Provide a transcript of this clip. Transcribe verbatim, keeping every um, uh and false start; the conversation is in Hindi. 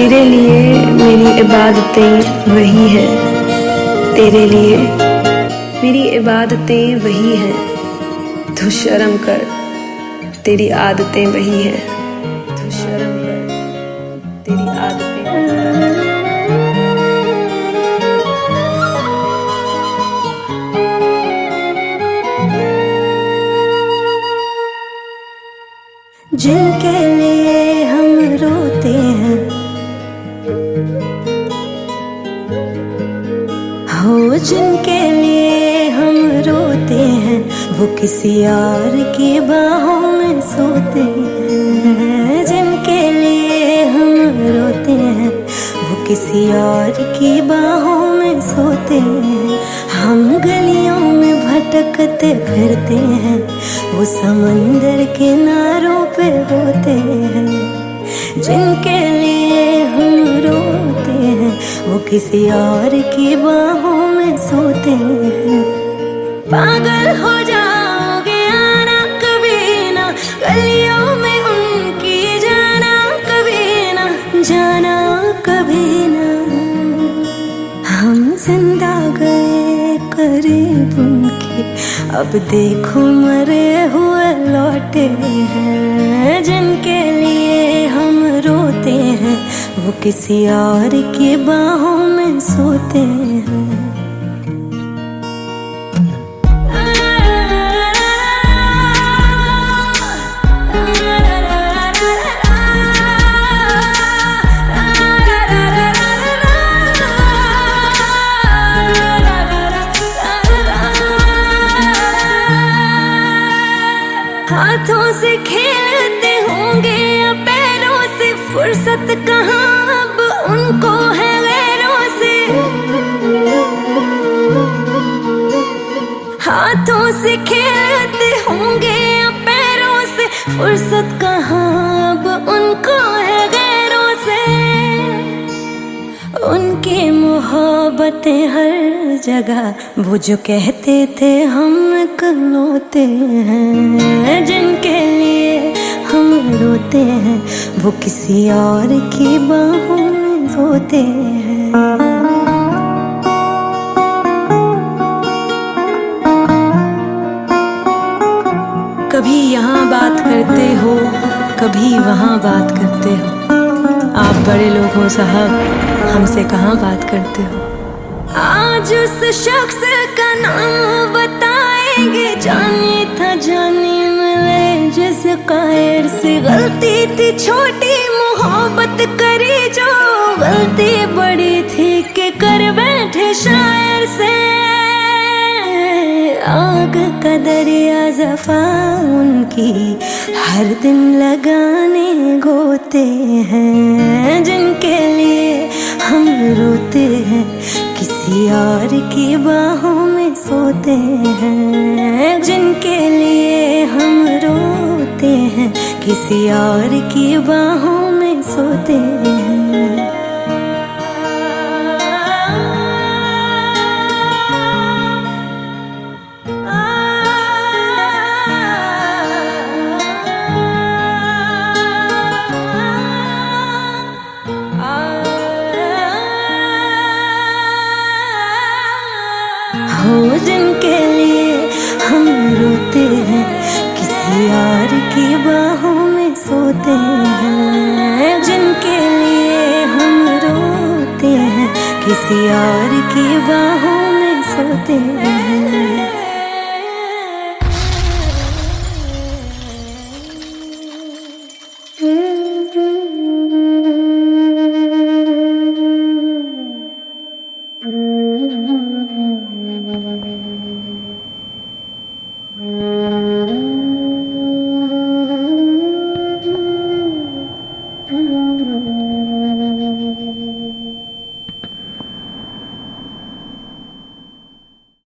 तेरे लिए मेरी इबादतें वही है, तेरे लिए मेरी इबादतें वही है। तू शर्म कर, तेरी आदतें वही है। तू शर्म कर, तेरी आदतें वही है। जिनके लिए हम रोते हैं, हो जिनके लिए हम रोते हैं, वो किसी और की बाहों में सोते हैं। जिनके लिए हम रोते हैं, वो किसी और की बाहों में सोते हैं। हम गलियों में भटकते फिरते हैं, वो समंदर किनारों पे होते हैं। जिनके लिए हम रोते हैं, वो किसी और की बाहों में सोते हैं। पागल हो जाओगे आना कभी ना, गलियों में उनकी जाना कभी ना, जाना कभी ना। हम जिंदा गए करीब उनके, अब देखो मरे हुए लौटे हैं। जिनके लिए हम रोते हैं, वो किसी और की बाहों में सोते हैं। हाथों से खेलते होंगे या पैरों से, फुर्सत कहाँ अब उनको है गैरों से। हाथों से खेलते होंगे या पैरों से, फुर्सत कहाँ अब उनको है गैरों से। उनकी मोहब्बतें हर जगह, वो जो कहते थे हम इकलौते हैं। जिनके लिए हम रोते हैं, वो किसी और की बाहों में सोते हैं। कभी यहाँ बात करते हो, कभी वहाँ बात करते हो। आप बड़े लोग हो साहब, हमसे कहाँ बात करते हो। आज उस शख्स का नाम बताएंगे, जानी था जानी मिले जिस कायर से। गलती थी छोटी मोहब्बत करी जो, गलती बड़ी थी कि कर बैठे शायर से। आग का दरिया जफा उनकी, हर दिन लगाने गोते हैं। जिनके लिए हम रोते हैं, किसी और की बाहों में सोते हैं। जिनके लिए हम रोते हैं, किसी और की बाहों में सोते हैं। हो जिनके लिए हम रोते हैं, किसी और की बाहों में सोते हैं। जिनके लिए हम रोते हैं, किसी और की बाहों में सोते हैं।